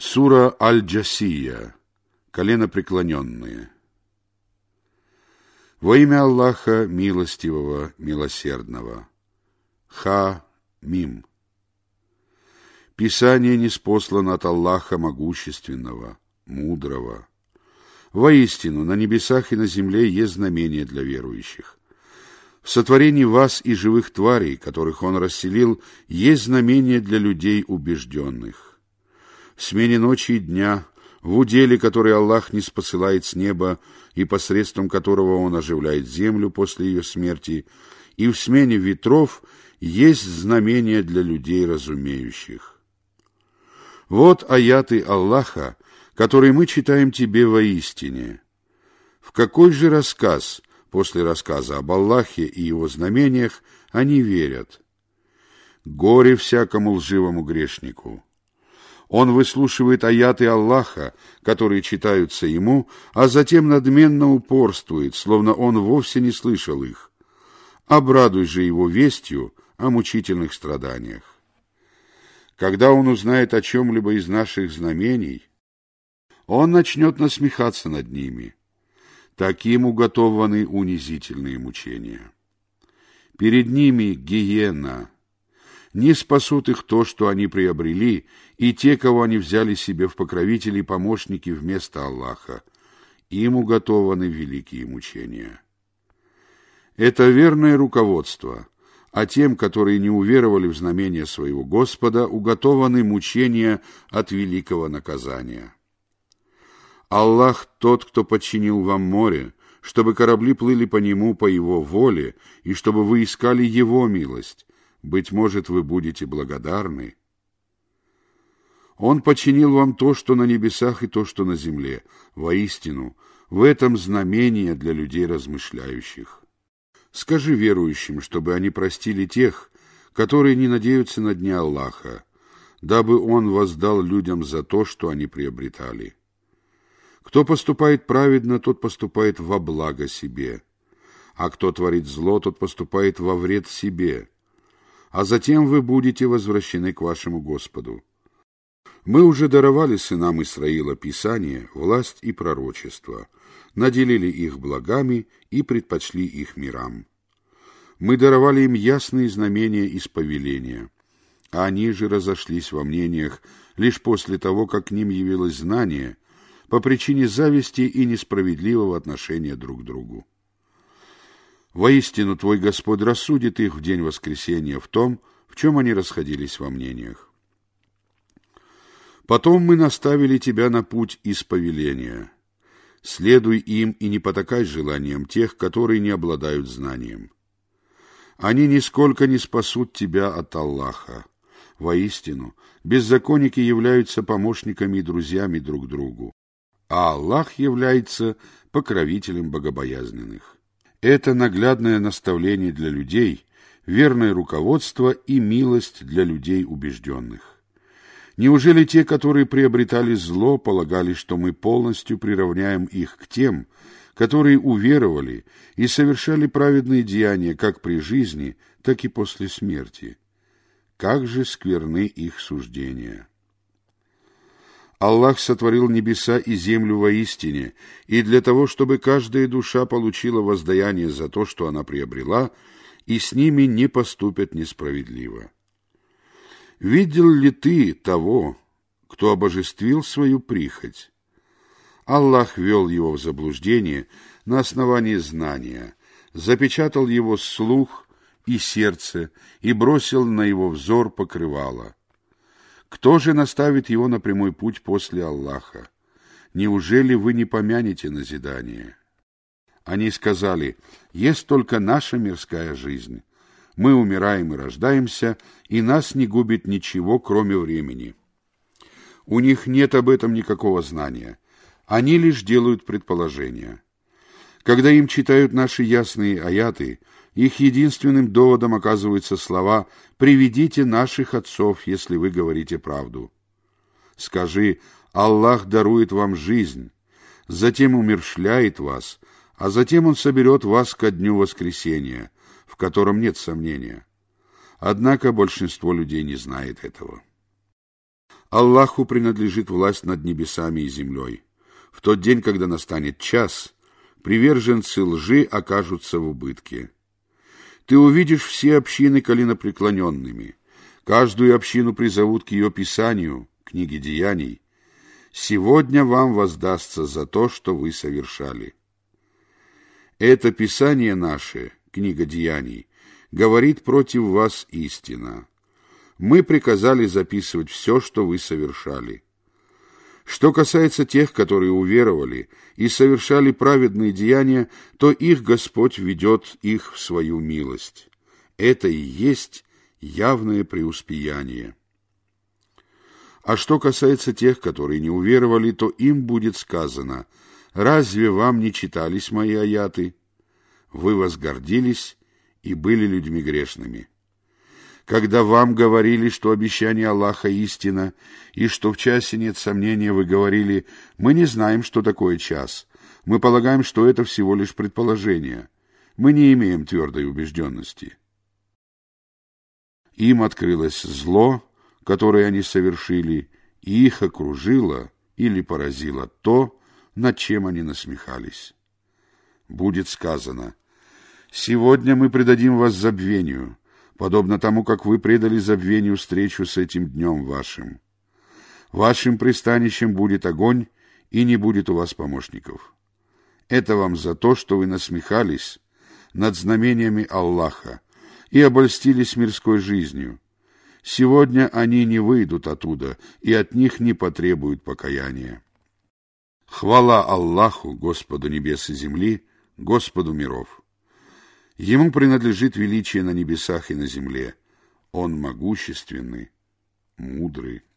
Сура Аль-Джасия. Коленопреклоненные. Во имя Аллаха Милостивого, Милосердного. Ха-Мим. Писание ниспослано от Аллаха Могущественного, Мудрого. Воистину, на небесах и на земле есть знамения для верующих. В сотворении вас и живых тварей, которых Он расселил, есть знамения для людей убежденных. В смене ночи и дня, в уделе, который Аллах ниспосылает с неба и посредством которого Он оживляет землю после ее смерти, и в смене ветров есть знамения для людей разумеющих. Вот аяты Аллаха, которые мы читаем тебе воистине. В какой же рассказ, после рассказа об Аллахе и его знамениях, они верят? Горе всякому лживому грешнику! Он выслушивает аяты Аллаха, которые читаются ему, а затем надменно упорствует, словно он вовсе не слышал их. Обрадуй же его вестью о мучительных страданиях. Когда он узнает о чем-либо из наших знамений, он начнет насмехаться над ними. Таким уготованы унизительные мучения. Перед ними гиена. Не спасут их то, что они приобрели, и те, кого они взяли себе в покровители и помощники вместо Аллаха. Им уготованы великие мучения. Это верное руководство, а тем, которые не уверовали в знамения своего Господа, уготованы мучения от великого наказания. Аллах тот, кто подчинил вам море, чтобы корабли плыли по нему по его воле, и чтобы вы искали его милость. Быть может, вы будете благодарны. Он подчинил вам то, что на небесах, и то, что на земле. Воистину, в этом знамение для людей размышляющих. Скажи верующим, чтобы они простили тех, которые не надеются на дни Аллаха, дабы Он воздал людям за то, что они приобретали. Кто поступает праведно, тот поступает во благо себе, а кто творит зло, тот поступает во вред себе. А затем вы будете возвращены к вашему Господу. Мы уже даровали сынам Исраила Писание, власть и пророчество, наделили их благами и предпочли их мирам. Мы даровали им ясные знамения из повеления, а они же разошлись во мнениях лишь после того, как к ним явилось знание, по причине зависти и несправедливого отношения друг к другу. Воистину, твой Господь рассудит их в день воскресения в том, в чем они расходились во мнениях. Потом мы наставили тебя на путь из повеления. Следуй им и не потакай желаниям тех, которые не обладают знанием. Они нисколько не спасут тебя от Аллаха. Воистину, беззаконники являются помощниками и друзьями друг другу, а Аллах является покровителем богобоязненных. Это наглядное наставление для людей, верное руководство и милость для людей убежденных. Неужели те, которые приобретали зло, полагали, что мы полностью приравняем их к тем, которые уверовали и совершали праведные деяния как при жизни, так и после смерти? Как же скверны их суждения! Аллах сотворил небеса и землю воистине, и для того, чтобы каждая душа получила воздаяние за то, что она приобрела, и с ними не поступят несправедливо. Видел ли ты того, кто обожествил свою прихоть? Аллах ввел его в заблуждение на основании знания, запечатал его слух и сердце и бросил на его взор покрывало. Кто же наставит его на прямой путь после Аллаха? Неужели вы не помянете назидание? Они сказали: есть только наша мирская жизнь. Мы умираем и рождаемся, и нас не губит ничего, кроме времени. У них нет об этом никакого знания. Они лишь делают предположения. Когда им читают наши ясные аяты, их единственным доводом оказываются слова «Приведите наших отцов, если вы говорите правду». Скажи: Аллах дарует вам жизнь, затем умерщвляет вас, а затем Он соберет вас ко дню воскресения, в котором нет сомнения. Однако большинство людей не знает этого. Аллаху принадлежит власть над небесами и землей. В тот день, когда настанет час, приверженцы лжи окажутся в убытке. Ты увидишь все общины коленопреклоненными. Каждую общину призовут к ее писанию, книге деяний. Сегодня вам воздастся за то, что вы совершали. Это писание наше, книга деяний, говорит против вас истина. Мы приказали записывать все, что вы совершали. Что касается тех, которые уверовали и совершали праведные деяния, то их Господь ведет их в свою милость. Это и есть явное преуспеяние. А что касается тех, которые не уверовали, то им будет сказано: «Разве вам не читались мои аяты? Вы возгордились и были людьми грешными». Когда вам говорили, что обещание Аллаха истина, и что в часе нет сомнения, вы говорили: «Мы не знаем, что такое час. Мы полагаем, что это всего лишь предположение. Мы не имеем твердой убежденности». Им открылось зло, которое они совершили, и их окружило или поразило то, над чем они насмехались. Будет сказано: «Сегодня мы предадим вас забвению, подобно тому, как вы предали забвению встречу с этим днем вашим. Вашим пристанищем будет огонь, и не будет у вас помощников. Это вам за то, что вы насмехались над знамениями Аллаха и обольстились мирской жизнью. Сегодня они не выйдут оттуда, и от них не потребуют покаяния. Хвала Аллаху, Господу небес и земли, Господу миров. Ему принадлежит величие на небесах и на земле. Он могущественный, мудрый.